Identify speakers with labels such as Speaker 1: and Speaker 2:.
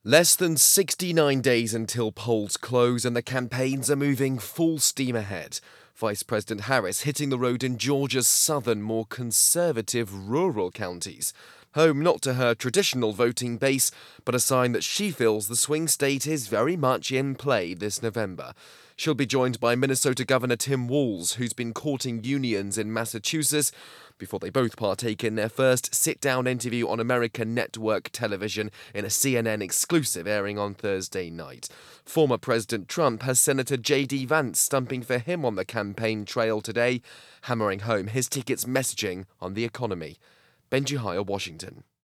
Speaker 1: Less than 69 days until polls close and the campaigns are moving full steam ahead. Vice President Harris hitting the road in Georgia's southern, more conservative rural counties. Home not to her traditional voting base, but a sign that she feels the swing state is very much in play this November. She'll be joined by Minnesota Governor Tim Walz, who's been courting unions in Massachusetts, before they both partake in their first sit-down interview on American network television in a CNN exclusive airing on Thursday night. Former President Trump has Senator J.D. Vance stumping for him on the campaign trail today, hammering home his ticket's messaging on the economy. Benji Hire, Washington.